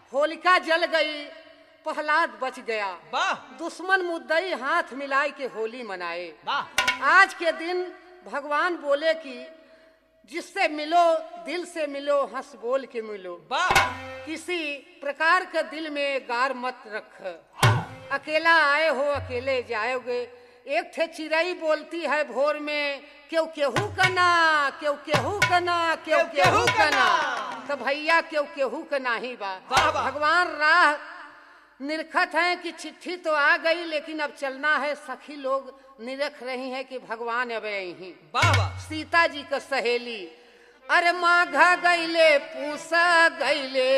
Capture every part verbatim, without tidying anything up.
होलिका जल गई, प्रहलाद बच गया। वाह दुश्मन मुद्दई हाथ मिलाए के होली मनाए। वाह आज के दिन भगवान बोले कि जिससे मिलो दिल से मिलो, हंस बोल के मिलो। वाह किसी प्रकार का दिल में गार मत रख। अकेला आए हो अकेले जाओगे। एक थे चिड़ई बोलती है भोर में, क्यों केहू कना, क्यों केहू कना, क्यों केहू कना। तो भैया क्यों केहू कना ही बा। भगवान राह निरखत है कि चिट्ठी तो आ गई, लेकिन अब चलना है। सखी लोग निरख रही हैं कि भगवान अब यही। सीता जी का सहेली, अरे माघा गईले पूसा गईले,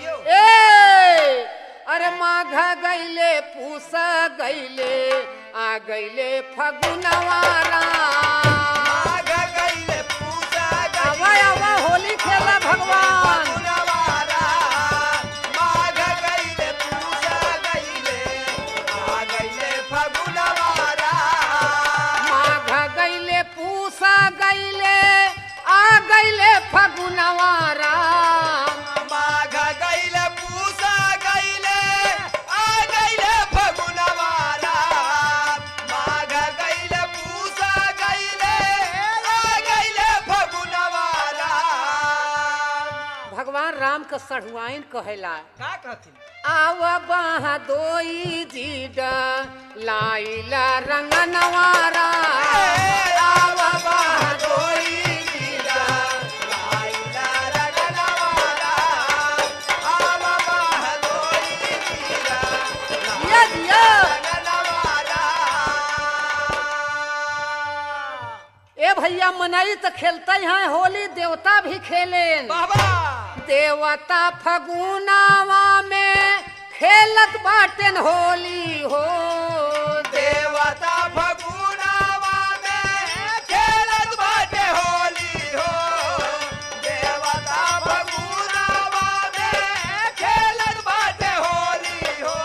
ए अरे माघा गईले पूसा गईले, आ गईले फगुनवारा। माघा गईले पूसा गईले, आवा आवा होली खेला भगवान। फगुनवारा। माघा गईले पूसा गईले, आ गईले फगुनवारा। माघा गईले पूसा गईले, आ गईले फगुनवारा। माघा गईले पूसा गईले, आ गईले फगुनवारा। माघा गईले पूसा गईले, आ गईले फगुनवारा। भगवान राम का सढ़ुआइन कहेला, का कहथिन? आव बाह दोई जीडा लाइला रंग नवारा। आव बाह दोई जीडा, लाइला रंगनवारा। आव बाह दोई जीडा, दिया दिया। रंगनवारा। ए भैया मनाई तो खेलते हैं होली, देवता भी खेलें। बाबा देवता फगुनावा में खेलत बाटेन होली हो। देवता फगुनवा में खेलत बाटे होली हो। देवता फगुनवा में खेलत बाटे होली हो।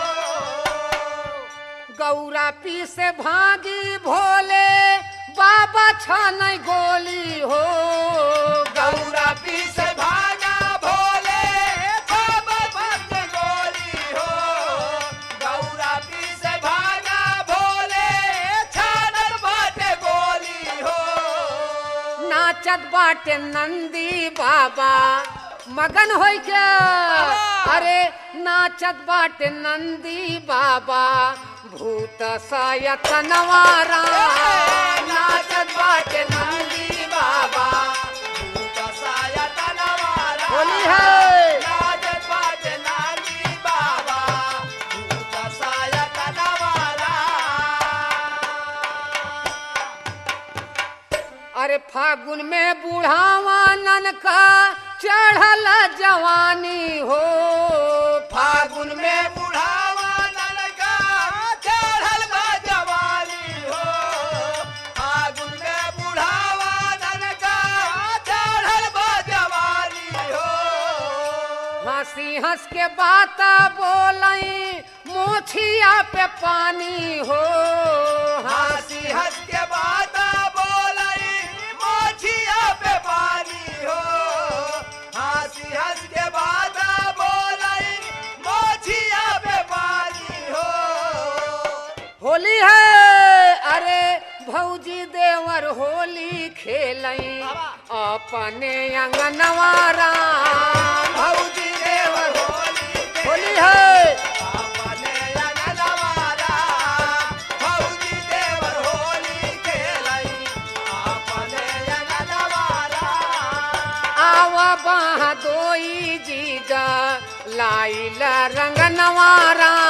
गौरा पी से भागी भोले बाबा छान गोली हो। गौरा पी से भागा भोले बाबा भक्त गोली हो। गौरा पी से भागा भोले छानत बाटे गोली हो। नाचत बाटे नंदी बाबा मगन होई के, अरे नाचत बाटे नंदी बाबा भूत सायत नवारा। नाचत बाटे नंदी बाबा, भूत सायत नवारा। होली है। नाचत बाटे नंदी बाबा, भूत सायत नवारा। अरे फागुन में बुढ़ावा नन का चढ़ल जवानी हो। फागुन में बुढ़ावा ननका चढ़ल बा जवानी हो। फागुन में बुढ़ावा ननका चढ़ल बा जवानी हो। हंसी हंस के बात बोलई मोछिया पे पानी हो। हंसी हंस के बात बोलई मोछिया पे पानी हो। हंसी हंस के बात बोलई मोछिया पे पानी हो। होली है। अरे भौजी देवर होली खेलई अपने अंगनवारा। भौजी देवर होली होली है। अपने अंगनवारा। भौजी देवर होली खेलई अपने अंगनवारा। आवा बाह दोई जीजा लाइला रंग नवारा।